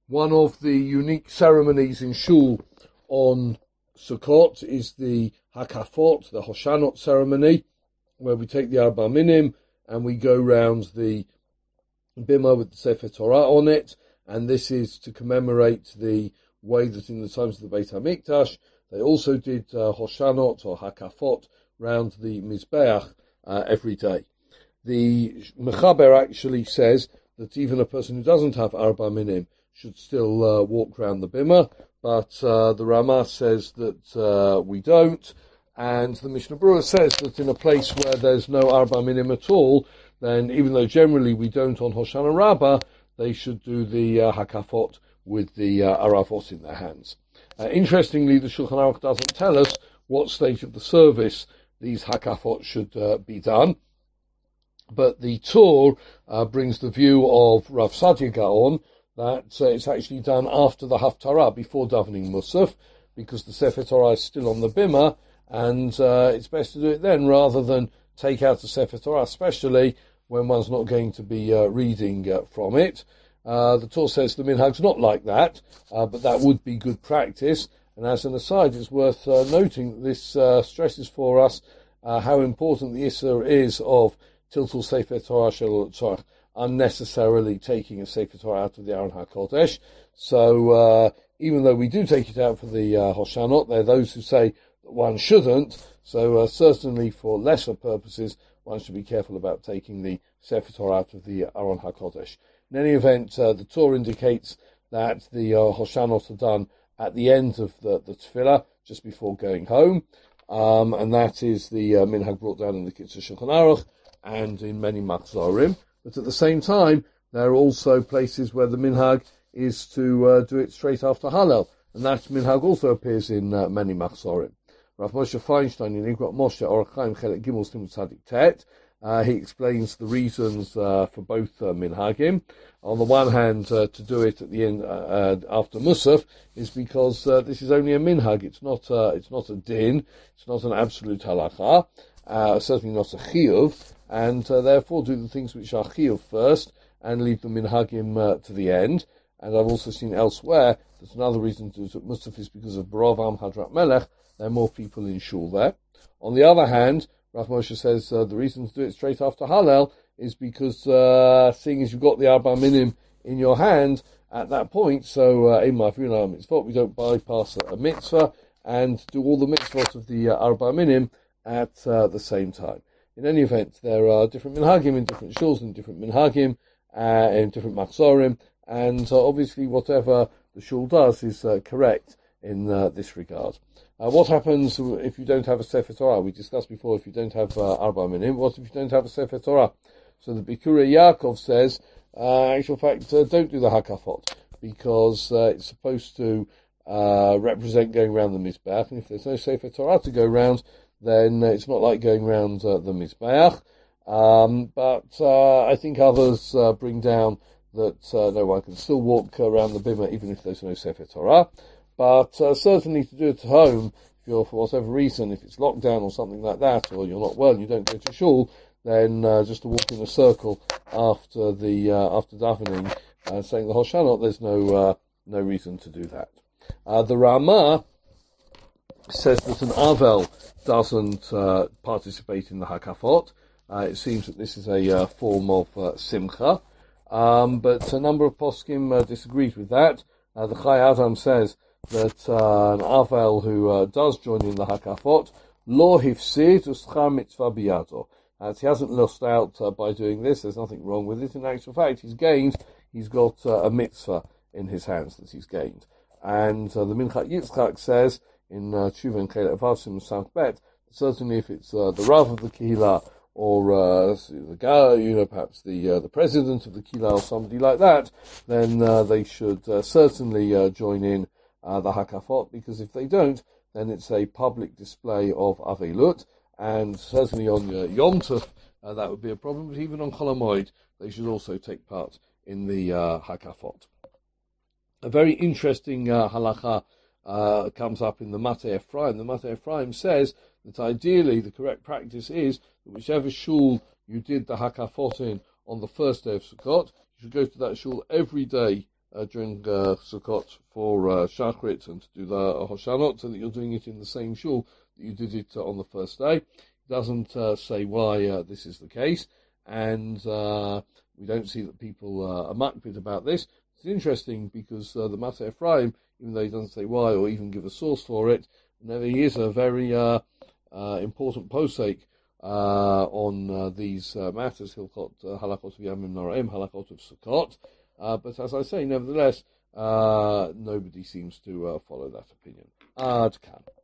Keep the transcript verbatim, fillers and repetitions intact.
One of the unique ceremonies in Shul on Sukkot is the Hakafot, the Hoshanot ceremony, where we take the Arba Minim and we go round the Bima with the Sefer Torah on it, and this is to commemorate the way that in the times of the Beit HaMikdash, they also did uh, Hoshanot or Hakafot round the Mizbeach uh, every day. The Mechaber actually says that even a person who doesn't have Arba Minim should still uh, walk round the Bima, but uh, the Ramah says that uh, we don't, and the Mishnah Berurah says that in a place where there's no Arba Minim at all, then even though generally we don't on Hoshana Rabbah, they should do the uh, Hakafot with the uh, Aravot in their hands. Uh, interestingly, the Shulchan Aruch doesn't tell us what stage of the service these Hakafot should uh, be done, but the Torah uh, brings the view of Rav Sadia Gaon that uh, it's actually done after the Haftarah, before davening Musaf, because the Sefer Torah is still on the Bima, and uh, it's best to do it then rather than take out the Sefer Torah, especially when one's not going to be uh, reading uh, from it. Uh, the Torah says the minhag's not like that, uh, but that would be good practice. And as an aside, it's worth uh, noting that this uh, stresses for us uh, how important the Isser is of Tiltul Sefer Torah Shel Tzorach, unnecessarily taking a Sefer Torah out of the Aron HaKodesh. So uh, even though we do take it out for the uh, Hoshanot, there are those who say that one shouldn't. So uh, certainly for lesser purposes, one should be careful about taking the Sefer Torah out of the Aron HaKodesh. In any event, uh, the Torah indicates that the uh, Hoshanot are done at the end of the, the Tefillah, just before going home, um, and that is the uh, minhag brought down in the Kitzur Shulchan Aruch and in many Machzorim. But at the same time, there are also places where the minhag is to uh, do it straight after Hallel, and that minhag also appears in uh, many Machzorim. Rav Moshe Feinstein in Igrot Moshe Orach Chaim Chelik Gimel Simon Tzadik Tet, uh, he explains the reasons uh, for both uh, minhagim. On the one hand, uh, to do it at the end uh, uh, after Musaf is because uh, this is only a minhag. It's not uh, it's not a din. It's not an absolute halacha. Uh, certainly not a chiyuv, and uh, therefore do the things which are chiyuv first and leave the minhagim uh, to the end. And I've also seen elsewhere that another reason to do it at Musaf is because of Baravam Hadrat Melech. There are more people in shul there. On the other hand, Rav Moshe says uh, the reason to do it straight after Hallel is because uh, seeing as you've got the Arba Minim in your hand at that point, so uh, in my mitzvot, we don't bypass a, a mitzvah and do all the mitzvot of the uh, Arba Minim at uh, the same time. In any event, there are different minhagim in different shuls and different minhagim uh, in different machzorim, and uh, obviously whatever the shul does is uh, correct in uh, this regard. Uh, what happens if you don't have a Sefer Torah? We discussed before if you don't have uh, Arba Minim. What if you don't have a Sefer Torah? So the Bikurei Yaakov says, uh, actual fact, uh, don't do the Hakafot, because uh, it's supposed to uh, represent going around the Mizbeach, and if there's no Sefer Torah to go round, then uh, it's not like going round uh, the Mizbeach. Um, but uh, I think others uh, bring down that uh, no one can still walk around the Bima even if there's no Sefer Torah. But uh, certainly to do it at home, if you're, for whatever reason, if it's lockdown or something like that, or you're not well and you don't go to shul, then uh, just to walk in a circle after the uh, after davening, uh, saying the Hoshanot, there's no uh, no reason to do that. Uh, the Ramah says that an Avel doesn't uh, participate in the Hakafot. Uh, it seems that this is a uh, form of uh, Simcha, um, but a number of poskim uh, disagrees with that. Uh, the Chai Adam says that uh, an Avel who uh, does join in the Hakafot, lo hifsid uschar mitzvah biyado. As he hasn't lost out uh, by doing this, there's nothing wrong with it. In actual fact, he's gained, he's got uh, a mitzvah in his hands that he's gained. And uh, the Minchat Yitzchak says in uh, Tshuva and Keilat Avasim Sank Bet, certainly if it's uh, the Rav of the Kehillah or uh, the guy, you know, perhaps the uh, the president of the Kehillah or somebody like that, then uh, they should uh, certainly uh, join in uh, the Hakafot, because if they don't, then it's a public display of Avelut, and certainly on uh, Yom Tov, uh, that would be a problem, but even on Chol HaMoed, they should also take part in the uh, Hakafot. A very interesting uh, halacha uh, comes up in the Matei Ephraim. The Matei Ephraim says that ideally the correct practice is that whichever shul you did the Hakafot in on the first day of Sukkot, you should go to that shul every day uh, during uh, Sukkot for uh, Shachrit and to do the Hoshanot, and that you're doing it in the same shul that you did it uh, on the first day. It doesn't uh, say why uh, this is the case, and uh, we don't see that people uh, are makpid about this. It's interesting because uh, the Mateh Ephraim, even though he doesn't say why or even give a source for it, now he is a very uh, uh, important posek uh, on uh, these uh, matters, Hilchot uh, Halachot of Yamim Noraim, Halachot of Sukkot. Uh, but as I say, nevertheless, uh, nobody seems to uh, follow that opinion. Ad Kan.